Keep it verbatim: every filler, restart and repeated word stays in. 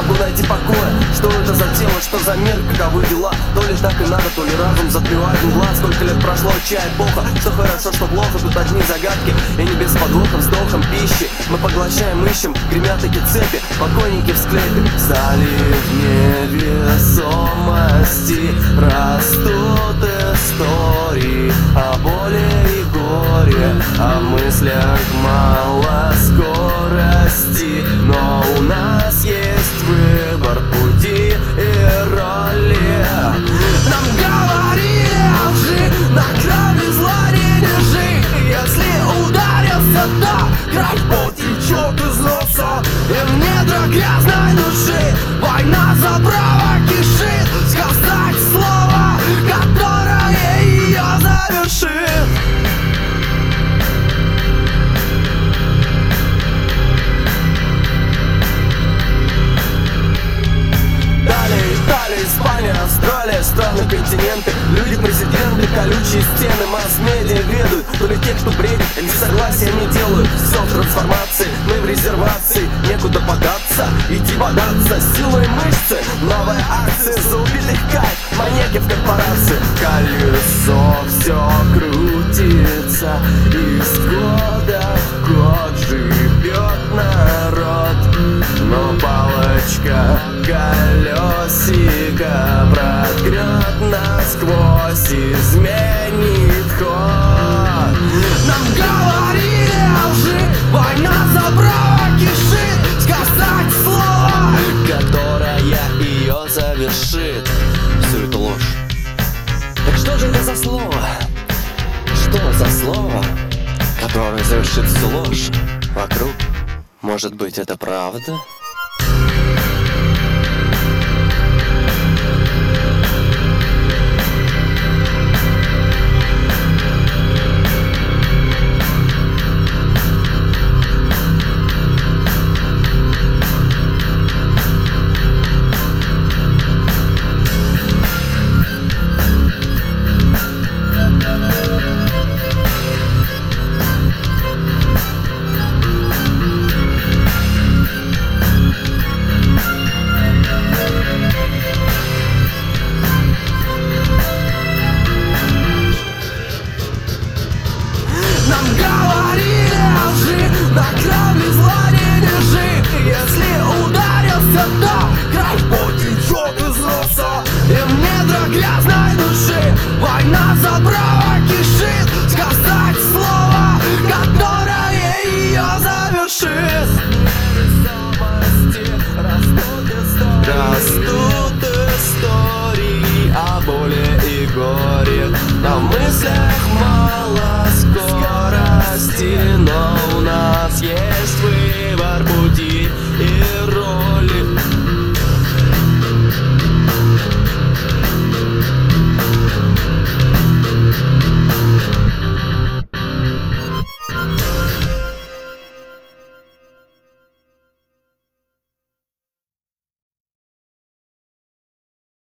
могу найти покоя. Что это за тело, что за мир, каковы дела? То лишь так и надо, то ли разум затмевает мгла. Сколько лет прошло, чья эпоха? Что хорошо, что плохо, тут одни загадки. И не без подвоха, вздохом пищи мы поглощаем, ищем, гремят эти цепи, покойники в склепе. Залив невесомости, растут истории о боли и горе, о мыслях мало скорости. Но у нас есть выбор пути и роли. Нам говорили о лжи, на крови зла не держи. Если ударился, то кровь потечет из носа, и в недра грязной души война за право кишит. Сказать слово, которое ее завершит. Испания, Австралия, страны, континенты, люди, президенты, колючие стены, масс-медиа ведут. То ли те, кто бредит, или согласия не делают. Все в трансформации, мы в резервации. Некуда податься, иди бодаться. Силой мышцы, новая акция. За убитых кайф, маньяки в корпорации. Колесо все крутится, из года в год живет народ. Но палочка колесика проткнет насквозь, изменит ход. Нам говорили о лжи, война за право кишит. Сказать слово, которое ее завершит. Все это ложь. Так что же это за слово? Что за слово, которое завершит всю ложь вокруг? Может быть, это правда? Нам говорили о лжи, на крови зла не держи. Если ударился, то кровь потечет из носа, и в недра грязной души война за право кишит. Сказать слово, которое ее завершит. Растут истории о боли и горе, о мыслях мало скорости, но